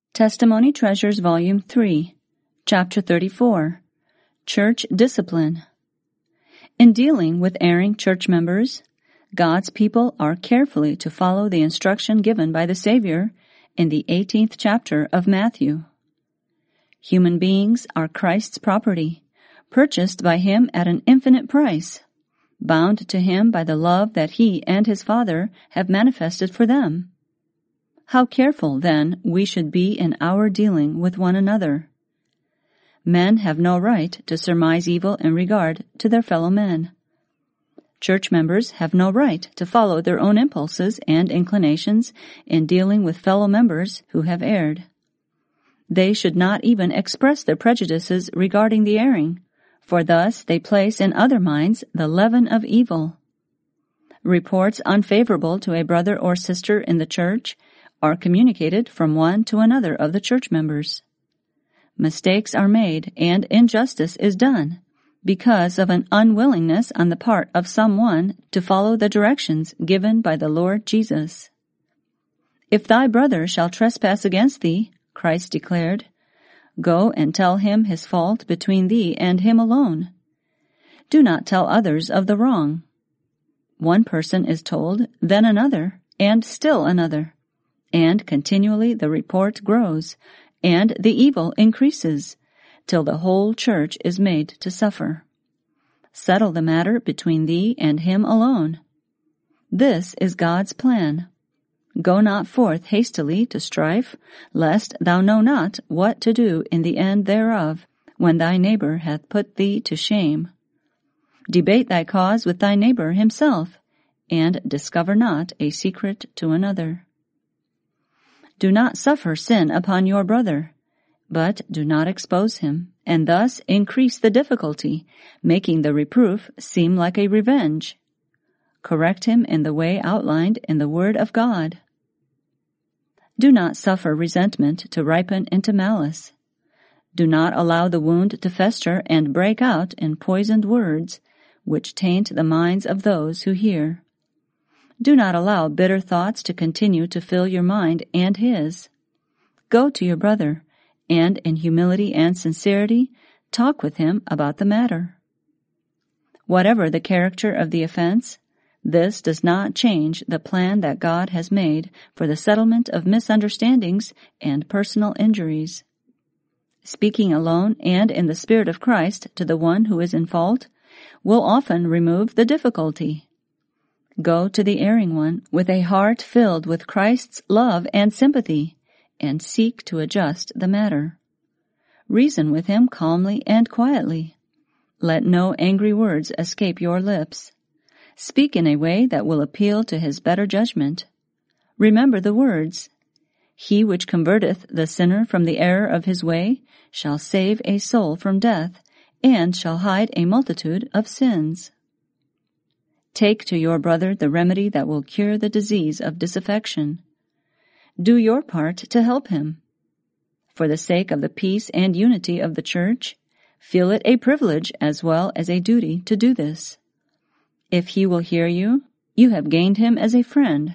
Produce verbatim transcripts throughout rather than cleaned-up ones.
Testimony Treasures Volume three, Chapter thirty-four, Church Discipline. In dealing with erring church members, God's people are carefully to follow the instruction given by the Savior in the eighteenth chapter of Matthew. Human beings are Christ's property, purchased by Him at an infinite price, bound to Him by the love that He and His Father have manifested for them. How careful, then, we should be in our dealing with one another. Men have no right to surmise evil in regard to their fellow men. Church members have no right to follow their own impulses and inclinations in dealing with fellow members who have erred. They should not even express their prejudices regarding the erring, for thus they place in other minds the leaven of evil. Reports unfavorable to a brother or sister in the church are communicated from one to another of the church members. Mistakes are made and injustice is done because of an unwillingness on the part of someone to follow the directions given by the Lord Jesus. If thy brother shall trespass against thee, Christ declared, go and tell him his fault between thee and him alone. Do not tell others of the wrong. One person is told, then another, and still another. And continually the report grows, and the evil increases, till the whole church is made to suffer. Settle the matter between thee and him alone. This is God's plan. Go not forth hastily to strife, lest thou know not what to do in the end thereof, when thy neighbor hath put thee to shame. Debate thy cause with thy neighbor himself, and discover not a secret to another. Do not suffer sin upon your brother, but do not expose him, and thus increase the difficulty, making the reproof seem like a revenge. Correct him in the way outlined in the Word of God. Do not suffer resentment to ripen into malice. Do not allow the wound to fester and break out in poisoned words, which taint the minds of those who hear. Do not allow bitter thoughts to continue to fill your mind and his. Go to your brother, and in humility and sincerity, talk with him about the matter. Whatever the character of the offense, this does not change the plan that God has made for the settlement of misunderstandings and personal injuries. Speaking alone and in the Spirit of Christ to the one who is in fault will often remove the difficulty. Go to the erring one with a heart filled with Christ's love and sympathy, and seek to adjust the matter. Reason with him calmly and quietly. Let no angry words escape your lips. Speak in a way that will appeal to his better judgment. Remember the words, He which converteth the sinner from the error of his way shall save a soul from death, and shall hide a multitude of sins. Take to your brother the remedy that will cure the disease of disaffection. Do your part to help him. For the sake of the peace and unity of the church, feel it a privilege as well as a duty to do this. If he will hear you, you have gained him as a friend.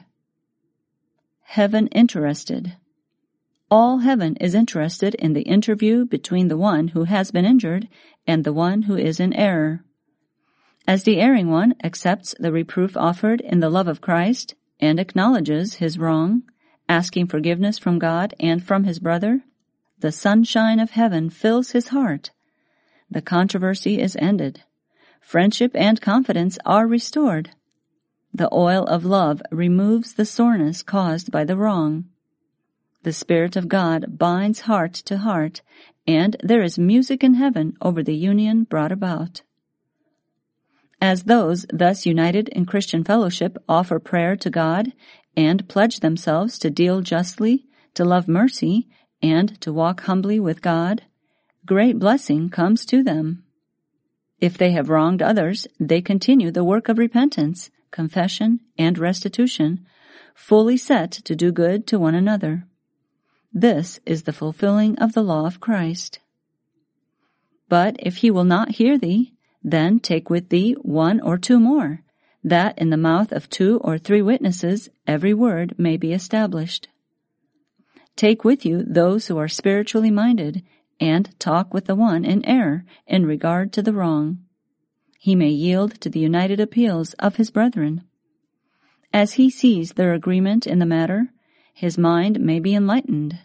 Heaven interested. All heaven is interested in the interview between the one who has been injured and the one who is in error. As the erring one accepts the reproof offered in the love of Christ and acknowledges his wrong, asking forgiveness from God and from his brother, the sunshine of heaven fills his heart. The controversy is ended. Friendship and confidence are restored. The oil of love removes the soreness caused by the wrong. The Spirit of God binds heart to heart, and there is music in heaven over the union brought about. As those thus united in Christian fellowship offer prayer to God and pledge themselves to deal justly, to love mercy, and to walk humbly with God, great blessing comes to them. If they have wronged others, they continue the work of repentance, confession, and restitution, fully set to do good to one another. This is the fulfilling of the law of Christ. But if he will not hear thee, then take with thee one or two more, that in the mouth of two or three witnesses every word may be established. Take with you those who are spiritually minded, and talk with the one in error in regard to the wrong. He may yield to the united appeals of his brethren. As he sees their agreement in the matter, his mind may be enlightened.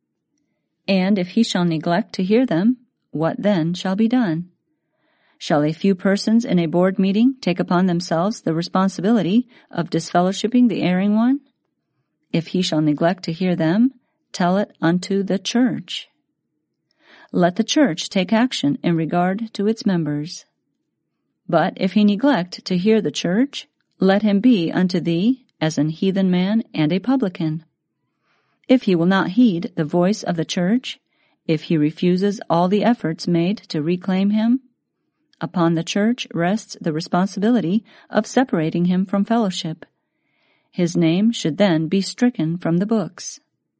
And if he shall neglect to hear them, what then shall be done? Shall a few persons in a board meeting take upon themselves the responsibility of disfellowshipping the erring one? If he shall neglect to hear them, tell it unto the church. Let the church take action in regard to its members. But if he neglect to hear the church, let him be unto thee as an heathen man and a publican. If he will not heed the voice of the church, if he refuses all the efforts made to reclaim him, upon the church rests the responsibility of separating him from fellowship. His name should then be stricken from the books.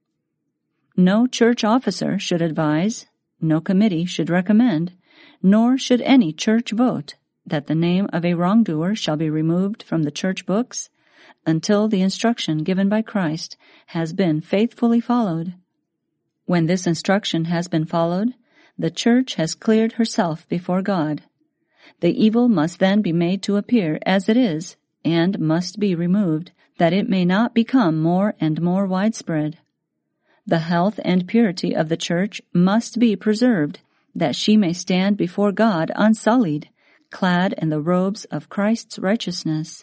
No church officer should advise, no committee should recommend, nor should any church vote that the name of a wrongdoer shall be removed from the church books until the instruction given by Christ has been faithfully followed. When this instruction has been followed, the church has cleared herself before God. The evil must then be made to appear as it is, and must be removed, that it may not become more and more widespread. The health and purity of the church must be preserved, that she may stand before God unsullied, clad in the robes of Christ's righteousness.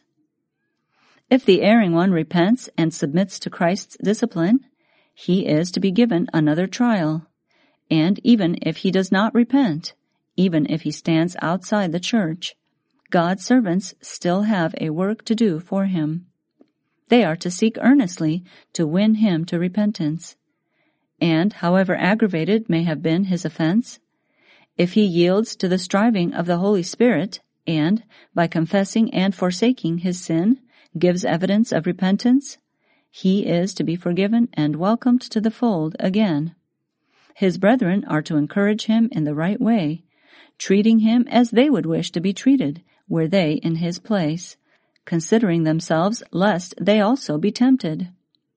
If the erring one repents and submits to Christ's discipline, he is to be given another trial. And even if he does not repent, even if he stands outside the church, God's servants still have a work to do for him. They are to seek earnestly to win him to repentance. And however aggravated may have been his offense, if he yields to the striving of the Holy Spirit, and, by confessing and forsaking his sin, gives evidence of repentance, he is to be forgiven and welcomed to the fold again. His brethren are to encourage him in the right way, treating him as they would wish to be treated were they in his place, considering themselves lest they also be tempted.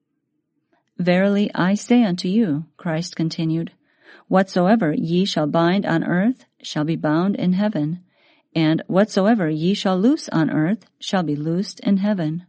Verily I say unto you, Christ continued, whatsoever ye shall bind on earth shall be bound in heaven, and whatsoever ye shall loose on earth shall be loosed in heaven.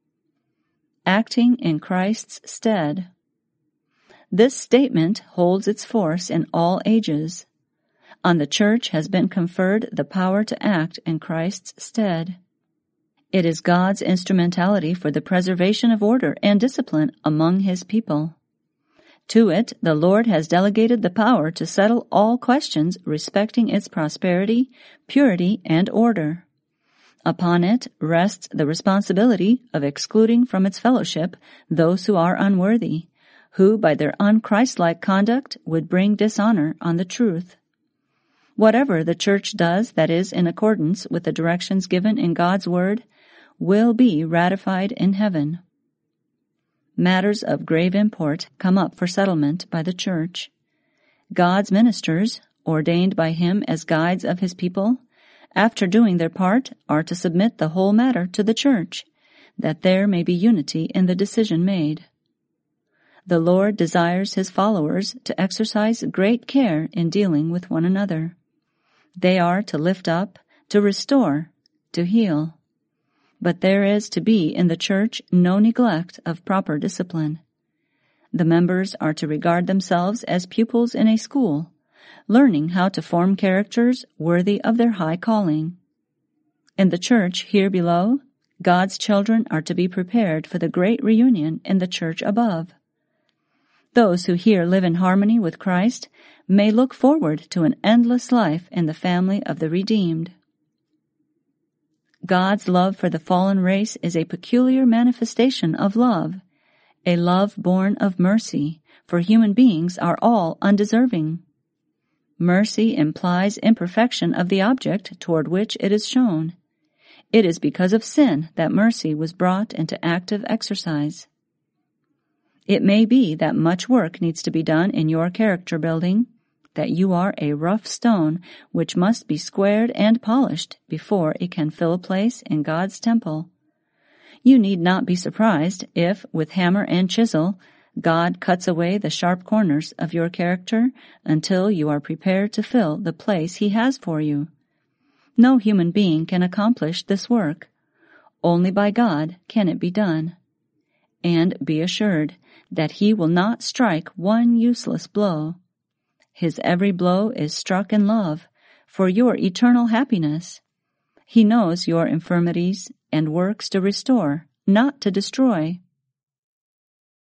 Acting in Christ's stead. This statement holds its force in all ages. On the church has been conferred the power to act in Christ's stead. It is God's instrumentality for the preservation of order and discipline among his people. To it, the Lord has delegated the power to settle all questions respecting its prosperity, purity, and order. Upon it rests the responsibility of excluding from its fellowship those who are unworthy, who by their unchristlike conduct would bring dishonor on the truth. Whatever the church does that is in accordance with the directions given in God's word will be ratified in heaven. Matters of grave import come up for settlement by the church. God's ministers, ordained by him as guides of his people, after doing their part, are to submit the whole matter to the church, that there may be unity in the decision made. The Lord desires his followers to exercise great care in dealing with one another. They are to lift up, to restore, to heal. But there is to be in the church no neglect of proper discipline. The members are to regard themselves as pupils in a school, learning how to form characters worthy of their high calling. In the church here below, God's children are to be prepared for the great reunion in the church above. Those who here live in harmony with Christ may look forward to an endless life in the family of the redeemed. God's love for the fallen race is a peculiar manifestation of love, a love born of mercy, for human beings are all undeserving. Mercy implies imperfection of the object toward which it is shown. It is because of sin that mercy was brought into active exercise. It may be that much work needs to be done in your character building, that you are a rough stone which must be squared and polished before it can fill a place in God's temple. You need not be surprised if, with hammer and chisel, God cuts away the sharp corners of your character until you are prepared to fill the place He has for you. No human being can accomplish this work. Only by God can it be done. And be assured that He will not strike one useless blow. His every blow is struck in love for your eternal happiness. He knows your infirmities and works to restore, not to destroy.